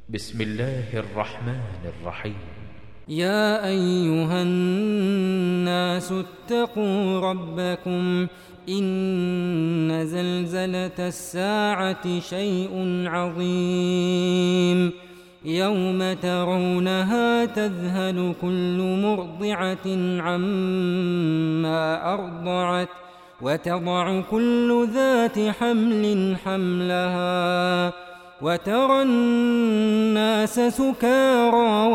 بسم الله الرحمن الرحيم. يا أيها الناس اتقوا ربكم إن زلزلة الساعة شيء عظيم يوم ترونها تذهل كل مرضعة عما أرضعت وتضع كل ذات حمل حملها وترى الناس سكارى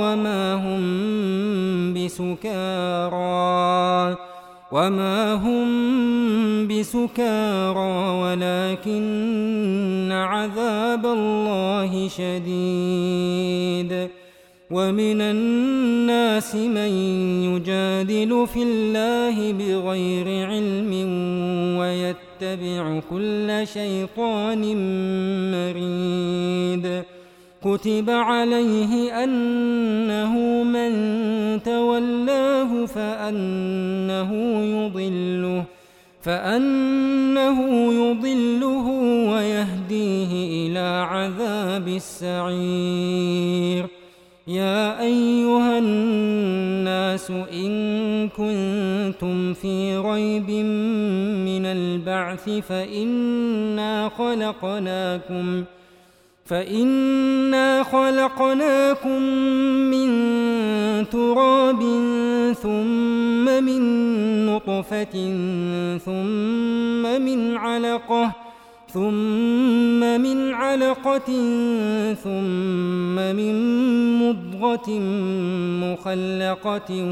وما هم بسكارى ولكن عذاب الله شديد. ومن الناس من يجادل في الله بغير علم ويتبع كل شيطان مريد. كتب عليه أنه من تولاه فأنه يضله ويهديه إلى عذاب السعير. يا أيها الناس إن كنتم في ريب من البعث فإنا خلقناكم من تراب ثم من نطفة ثم من علقة ثم من مضغة مخلقة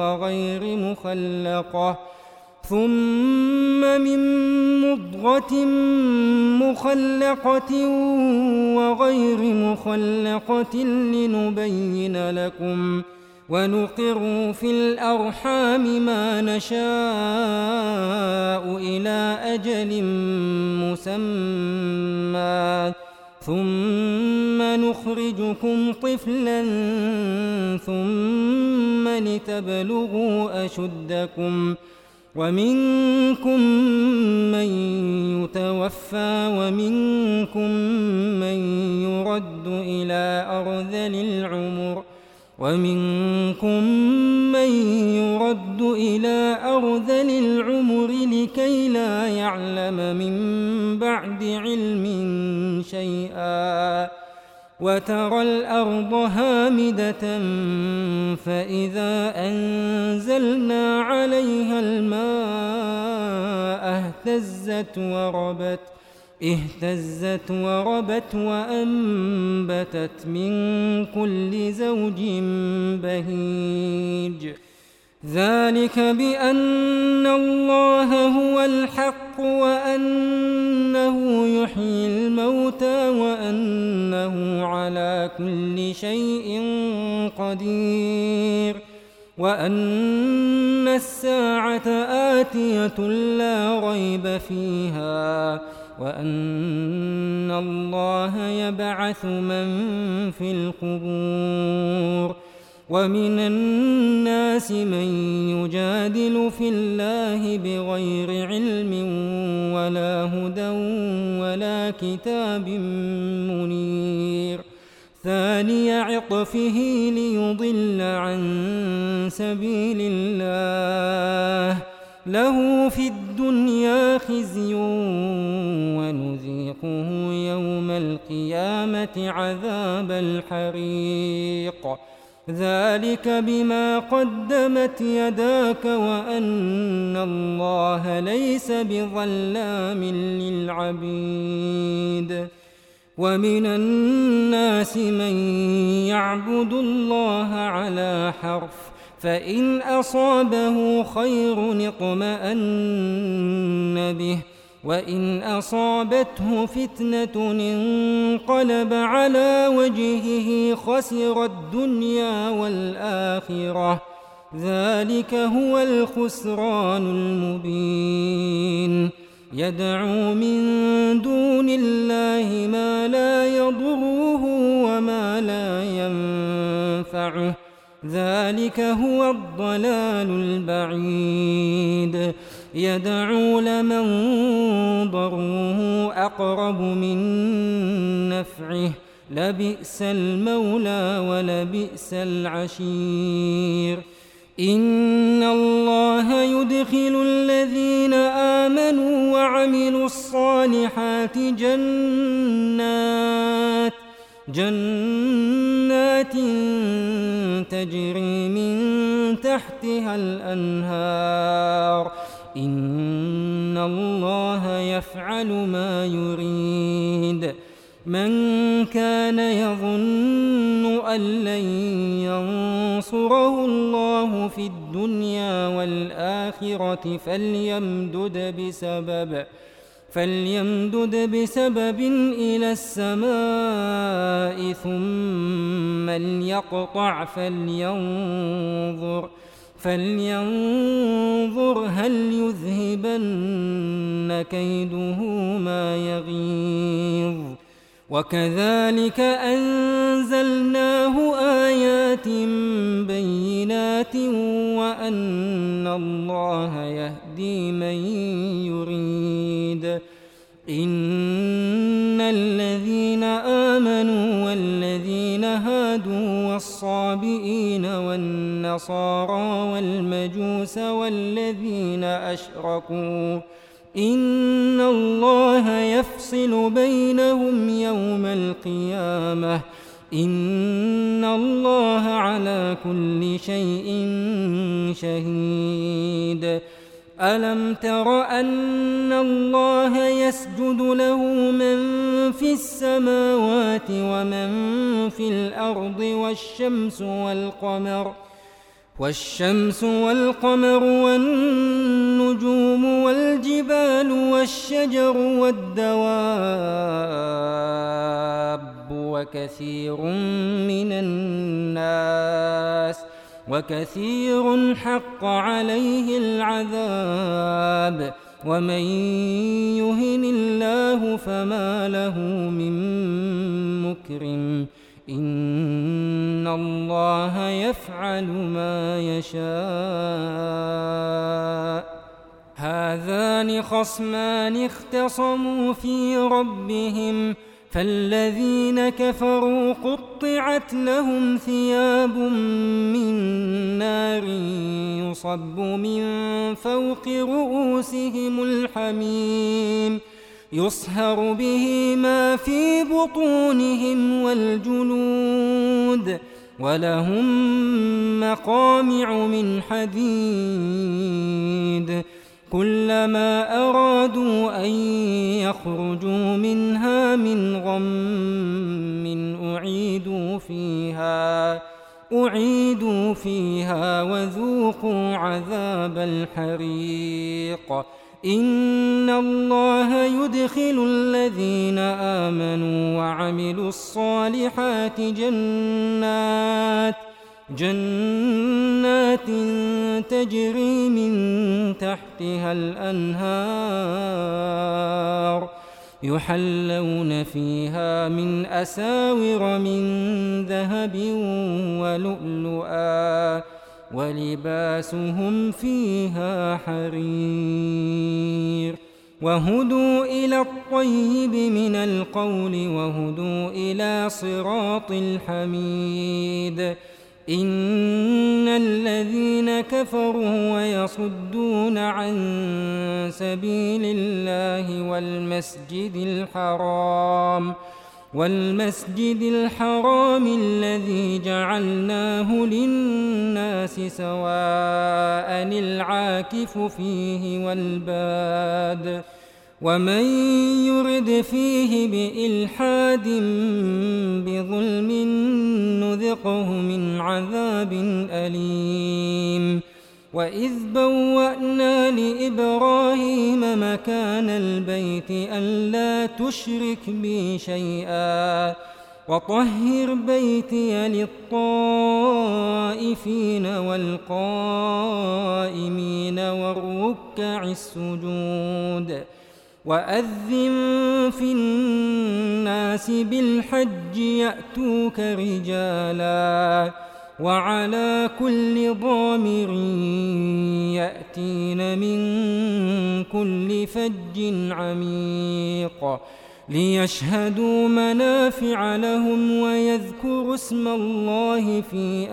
وغير مخلقة لنبين لكم ونقر في الأرحام ما نشاء إلى أجل مسمى ثم نخرجكم طفلا ثم لتبلغوا أشدكم ومنكم من يتوفى ومنكم من يرد إلى أرذل العمر لكي لا يعلم من بعد علم شيئا. وترى الأرض هامدة فإذا أنزلنا عليها الماء اهتزت وربت وأنبتت من كل زوج بهيج. ذلك بأن الله هو الحق وأنه يحيي الموتى وأنه على كل شيء قدير وأن الساعة آتية لا ريب فيها وأن الله يبعث من في القبور. ومن الناس من يجادل في الله بغير علم ولا هدى ولا كتاب منير. ثاني عطفه ليضل عن سبيل الله له في الدنيا خزي ونذيقه يوم القيامة عذاب الحريق. ذلك بما قدمت يداك وأن الله ليس بظلام للعبيد. ومن الناس من يعبد الله على حرف فإن أصابه خير اطمأن به وإن أصابته فتنة انقلب على وجهه خسر الدنيا والآخرة. ذلك هو الخسران المبين. يدعو من دون الله ما لا يضره وما لا ينفعه ذلك هو الضلال البعيد. يدعو لمن ضره أقرب من نفعه لبئس المولى ولبئس العشير إن الله يدخل الذين آمنوا وعملوا الصالحات جنات تجري من تحتها الأنهار إن الله يفعل ما يريد من كان يظن أن لن ينصره الله في الدنيا والآخرة فليمدد بسبب إلى السماء ثم ليقطع فلينظر هل يذهبن كيده ما يغيظ وكذلك أنزلناه آيات بينات وأن الله يهدي من يريد إن الذين آمنوا والذين هادوا والصابئين والنصارى والمجوس والذين أشركوا إن الله يفصل بينهم يوم القيامة إن الله على كل شيء شهيد ألم تر أن الله يسجد له من في السماوات ومن في الأرض والشمس والقمر والنجوم والجبال والشجر والدواب وكثير حق عليه العذاب ومن يهن الله فما له من مكرم إن الله يفعل ما يشاء هذان خصمان اختصموا في ربهم فالذين كفروا قطعت لهم ثياب من نار يصب من فوق رؤوسهم الحميم يصهر به ما في بطونهم والجلود ولهم مقامع من حديد كلما أرادوا أن يخرجوا منها من غم أعيدوا فيها وذوقوا عذاب الحريق إن الله يدخل الذين آمنوا وعملوا الصالحات جنات تجري من تحتها الأنهار يحلون فيها من أساور من ذهب ولؤلؤا ولباسهم فيها حرير وهدوا إلى الطيب من القول وهدوا إلى صراط الحميد إن الذين كفروا ويصدون عن سبيل الله والمسجد الحرام الذي جعلناه للناس سواء العاكف فيه والباد ومن يرد فيه بإلحاد بظلم نذقه من عذاب أليم وإذ بوأنا لإبراهيم مكان البيت ألا تشرك بي شيئا وطهر بيتي للطائفين والقائمين والركع السجود وأذن في الناس بالحج يأتوك رجالا وعلى كل ضامر يأتين من كل فج عميق ليشهدوا منافع لهم ويذكروا اسم الله في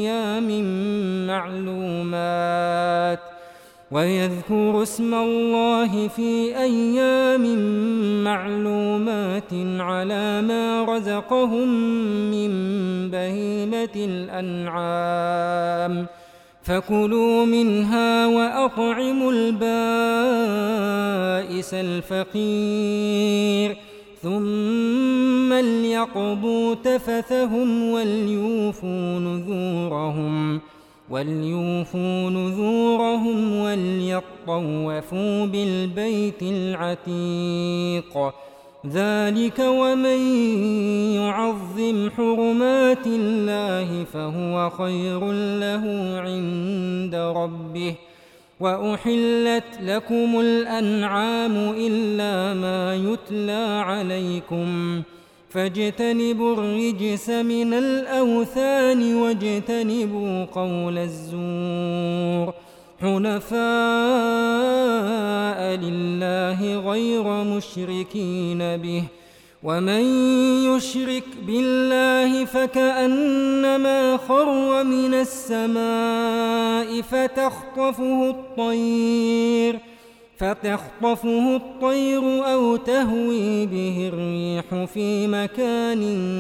أيام معلومات على ما رزقهم من بهيمة الأنعام فكلوا منها وأطعموا البائس الفقير ثم ليقضوا تفثهم وليوفوا نذورهم وليطوفوا بالبيت العتيق ذلك ومن يعظم حرمات الله فهو خير له عند ربه وأحلت لكم الأنعام إلا ما يتلى عليكم فاجتنبوا الرجس من الأوثان واجتنبوا قول الزور حنفاء لله غير مشركين به ومن يشرك بالله فكأنما خر من السماء فتخطفه الطير أو تهوي به الريح في مكان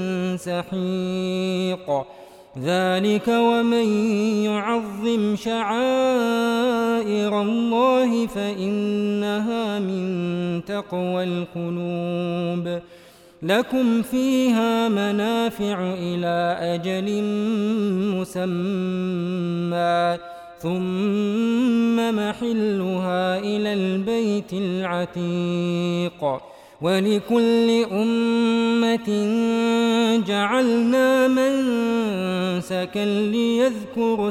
سحيق ذلك ومن يعظم شعائر الله فإنها من تقوى القلوب لكم فيها منافع إلى أجل مسمى ثم محلها إلى البيت العتيق ولكل أمة جعلنا منسكا ليذكروا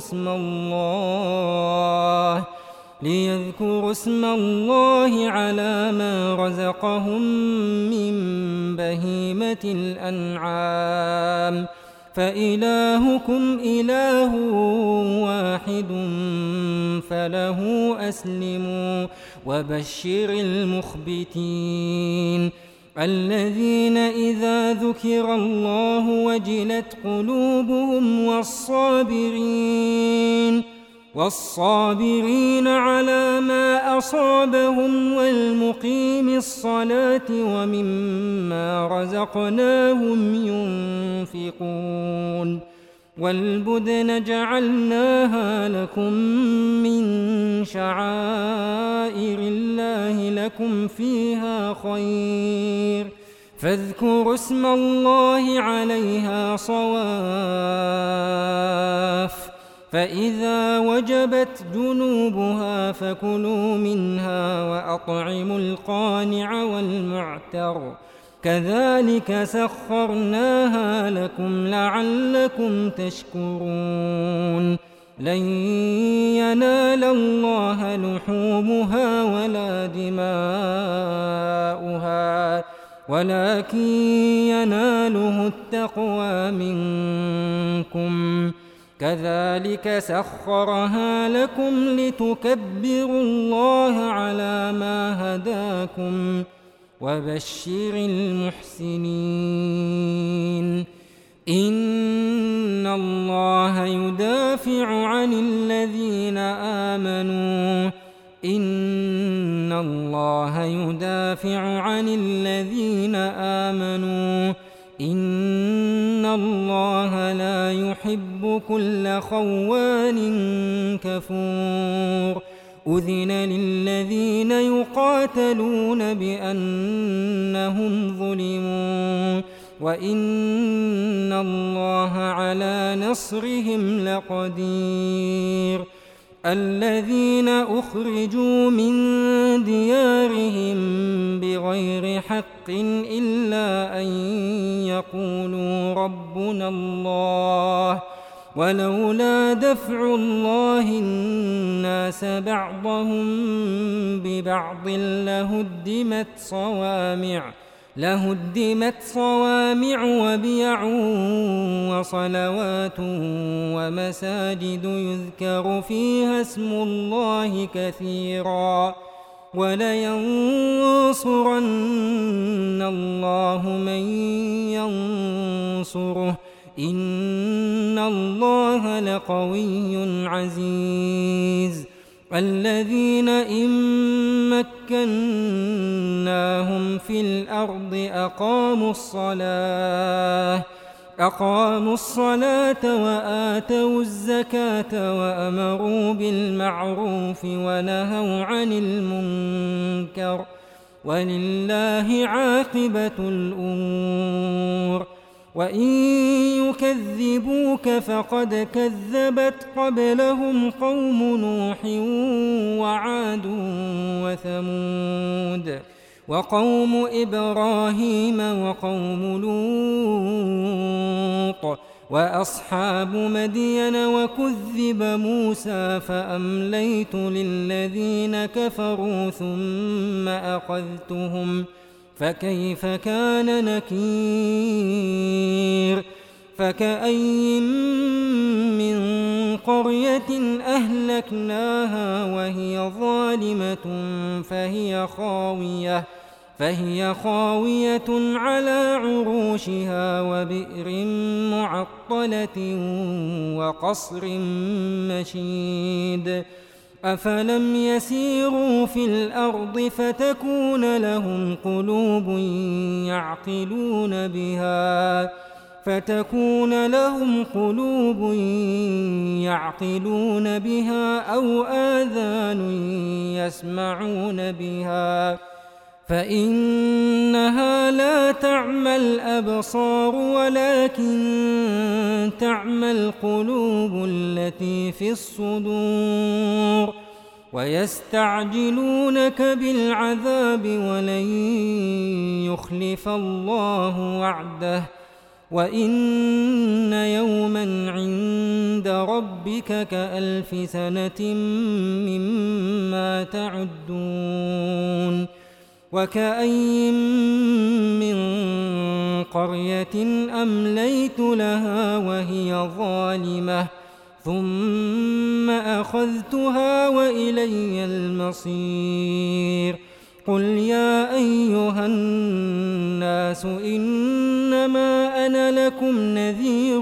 اسم الله على ما رزقهم من بهيمة الأنعام فإلهكم إله واحد فله أسلموا وبشر المخبتين الذين إذا ذكر الله وجلت قلوبهم والصابرين على ما أصابهم والمقيم الصلاة ومما رزقناهم ينفقون والبدن جعلناها لكم من شعائر الله لكم فيها خير فاذكروا اسم الله عليها صواف فإذا وجبت جنوبها فكلوا منها وأطعموا القانع والمعتر كذلك سخرناها لكم لعلكم تشكرون لن ينال الله لحومها ولا دماؤها ولكن يناله التقوى منكم كذلك سخرها لكم لتكبروا الله على ما هداكم وبشر المحسنين إن الله يدافع عن الذين آمنوا إن الله لا يحب كل خوان كفور أذن للذين يقاتلون بأنهم ظلموا وإن الله على نصرهم لقدير الذين أخرجوا من ديارهم بغير حق إلا أن يقولوا ربنا الله ولولا دفع الله الناس بعضهم ببعض لهدمت صوامع وبيع وصلوات ومساجد يذكر فيها اسم الله كثيرا وَلَيَنصُرَنَّ اللَّهُ مَن يَنصُرُهُ إِنَّ اللَّهَ لَقَوِيٌّ عَزِيزٌ الَّذِينَ إِن مَّكَّنَّاهُمْ فِي الْأَرْضِ أقاموا الصلاة وآتوا الزكاة وأمروا بالمعروف ونهوا عن المنكر ولله عاقبة الأمور وإن يكذبوك فقد كذبت قبلهم قوم نوح وعاد وثمود وقوم إبراهيم وقوم لوط وأصحاب مدين وكذب موسى فأمليت للذين كفروا ثم أخذتهم فكيف كان نكير فكأين من قرية أهلكناها وهي ظالمة فهي خاوية على عروشها وبئر معطلة وقصر مشيد أفلم يسيروا في الأرض فتكون لهم قلوب يعقلون بها أو آذان يسمعون بها فإنها لا تعمى الأبصار ولكن تعمى القلوب التي في الصدور ويستعجلونك بالعذاب ولن يخلف الله وعده وإن يوما عند ربك كألف سنة مما تعدون وكأين من قرية أمليت لها وهي ظالمة ثم أخذتها وإلي المصير قل يا أيها الناس إنما أنا لكم نذير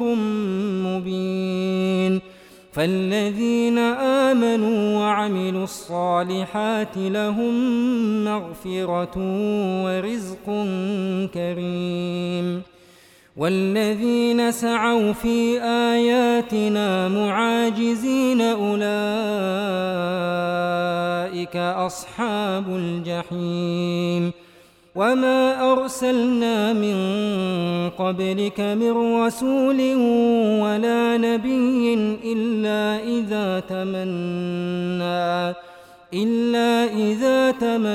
مبين فالذين آمنوا وعملوا الصالحات لهم مغفرة ورزق كريم والذين سعوا في آياتنا معاجزين أولئك أصحاب الجحيم وما أرسلنا من قبلك من رسول ولا نبي إلا إذا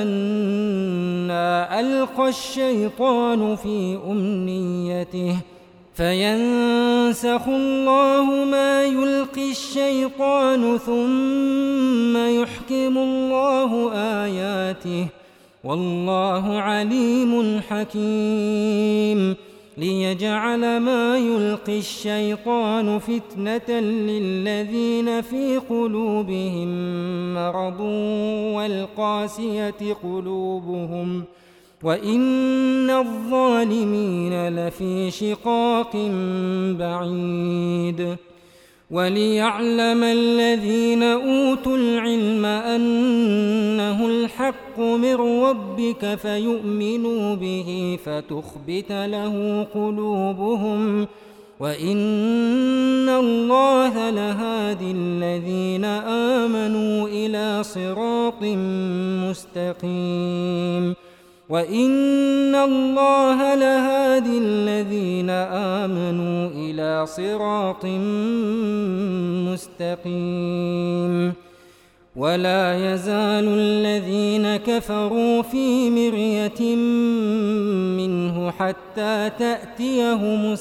تمنى ألقى الشيطان في أمنيته فينسخ الله ما يلقي الشيطان ثم يحكم الله آياته والله عليم حكيم ليجعل ما يلقي الشيطان فتنة للذين في قلوبهم مرض والقاسية قلوبهم وإن الظالمين لفي شقاق بعيد وليعلم الذين أوتوا العلم أنه الحق من ربك فيؤمنوا به فتخبت له قلوبهم وإن الله لهادي الذين آمنوا إلى صراط مستقيم وإن الله لهادي الذين آمنوا إلى صراط مستقيم ولا يزال الذين كفروا في مرية منه حتى تأتيهم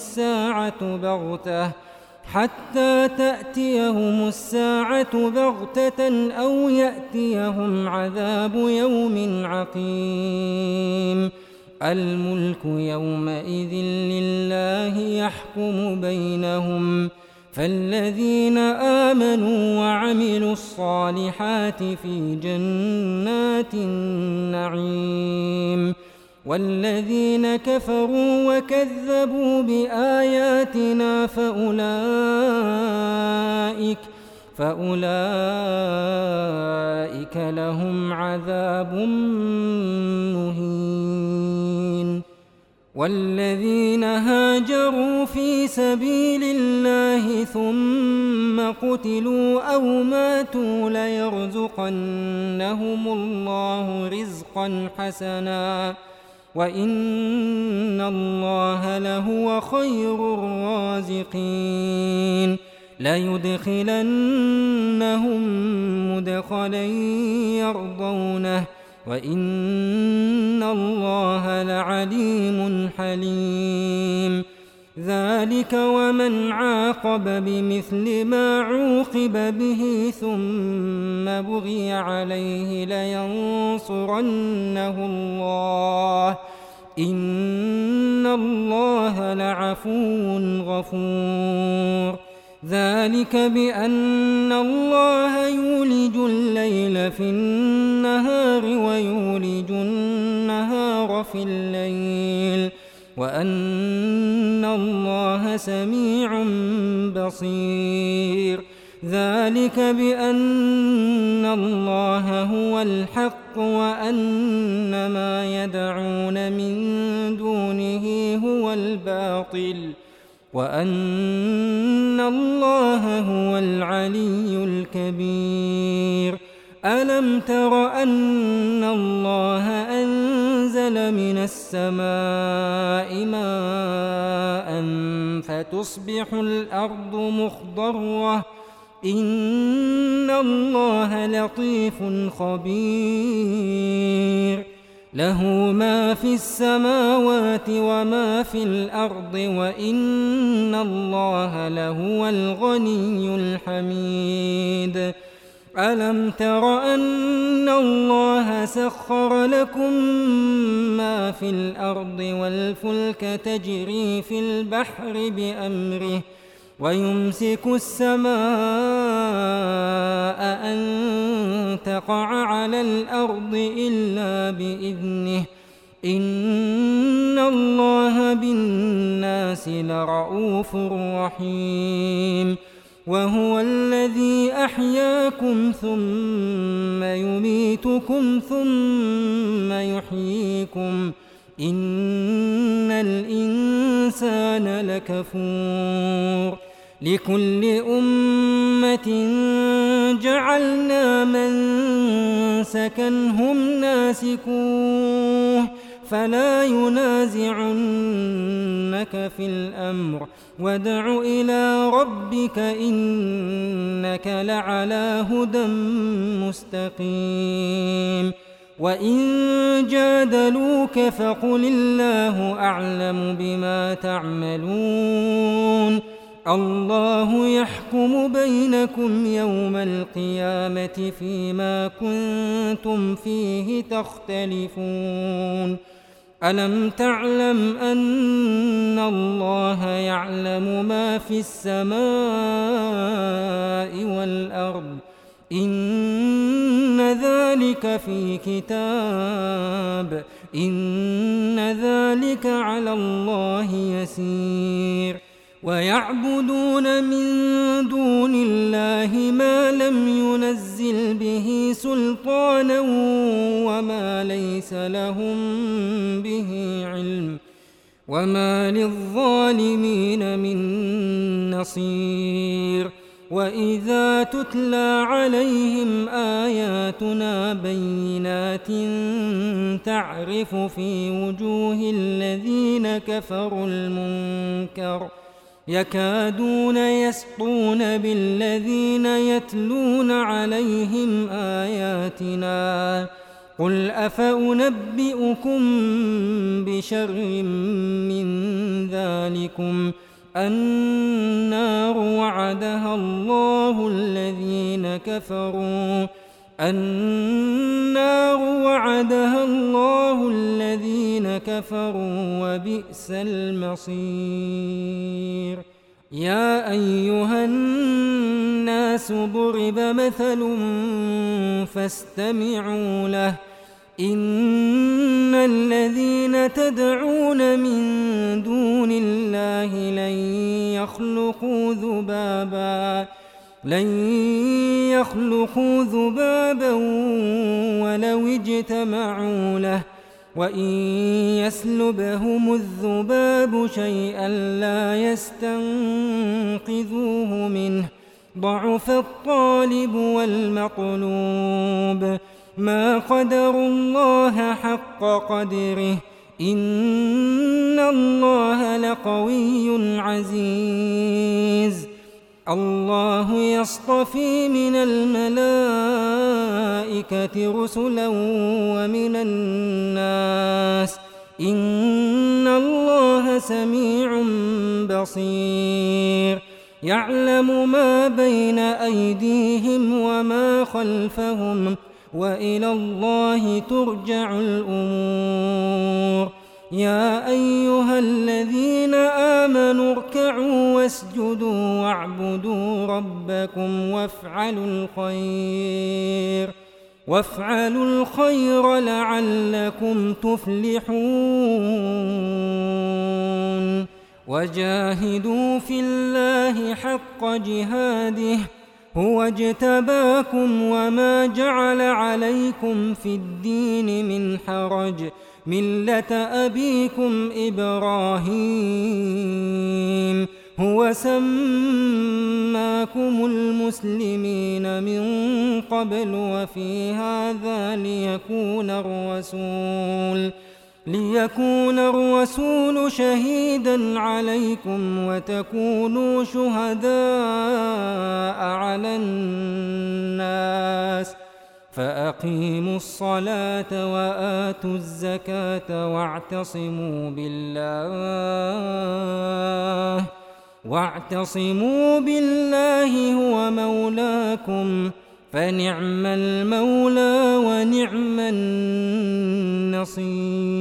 الساعة بغتة أو يأتيهم عذاب يوم عقيم الملك يومئذ لله يحكم بينهم فالذين آمنوا وعملوا الصالحات في جنات النعيم والذين كفروا وكذبوا بآياتنا فأولئك لهم عذاب مهين والذين هاجروا في سبيل الله ثم قتلوا أو ماتوا ليرزقنهم الله رزقا حسنا وإن الله لهو خير الرازقين ليدخلنهم مدخلا يرضونه وإن الله لعليم حليم ذلك ومن عاقب بمثل ما عوقب به ثم بغي عليه لينصرنه الله إن الله لعفو غفور ذلك بأن الله يولج الليل في النهار ويولج النهار في الليل وأن الله سميع بصير ذلك بأن الله هو الحق وأن ما يدعون من دونه هو الباطل وأن الله هو العلي الكبير ألم تر أن الله أنزل من السماء ماء فتصبح الأرض مخضرة إن الله لطيف خبير له ما في السماوات وما في الأرض وإن الله لهو الغني الحميد ألم تر أن الله سخر لكم ما في الأرض والفلك تجري في البحر بأمره ويمسك السماء أن تقع على الأرض إلا بإذنه إن الله بالناس لرءوف رحيم وهو الذي أحياكم ثم يميتكم ثم يحييكم إن الإنسان لكفور لكل أمة جعلنا منسكا هم ناسكوه فلا ينازعنك في الأمر وادع إلى ربك إنك لعلى هدى مستقيم وإن جادلوك فقل الله أعلم بما تعملون الله يحكم بينكم يوم القيامة فيما كنتم فيه تختلفون ألم تعلم أن الله يعلم ما في السماء والأرض إن ذلك في كتاب إن ذلك على الله يسير ويعبدون من دون الله ما لم ينزل به سلطانا وما ليس لهم به علم وما للظالمين من نصير وإذا تتلى عليهم آياتنا بينات تعرف في وجوه الذين كفروا المنكر يكادون يسطون بالذين يتلون عليهم آياتنا قل أفأنبئكم بشر من ذلكم النار وعدها الله الذين كفروا وبئس المصير يا أيها الناس ضرب مثل فاستمعوا له إن الذين تدعون من دون الله لن يخلقوا ذبابا ولو اجتمعوا له وإن يسلبهم الذباب شيئا لا يستنقذوه منه ضعف الطالب والمطلوب ما قدروا الله حق قدره إن الله لقوي عزيز الله يصطفي من الملائكة رسلا ومن الناس إن الله سميع بصير يعلم ما بين أيديهم وما خلفهم وإلى الله ترجع الأمور يا أيها الذين آمنوا اركعوا واسجدوا واعبدوا ربكم وافعلوا الخير لعلكم تفلحون وجاهدوا في الله حق جهاده هو اجتباكم وما جعل عليكم في الدين من حرج ملة أبيكم إبراهيم هو سماكم المسلمين من قبل وفي هذا ليكون الرسول شهيدا عليكم وتكونوا شهداء على الناس فأقيموا الصلاة وآتوا الزكاة واعتصموا بالله هو مولاكم فنعم المولى ونعم النصير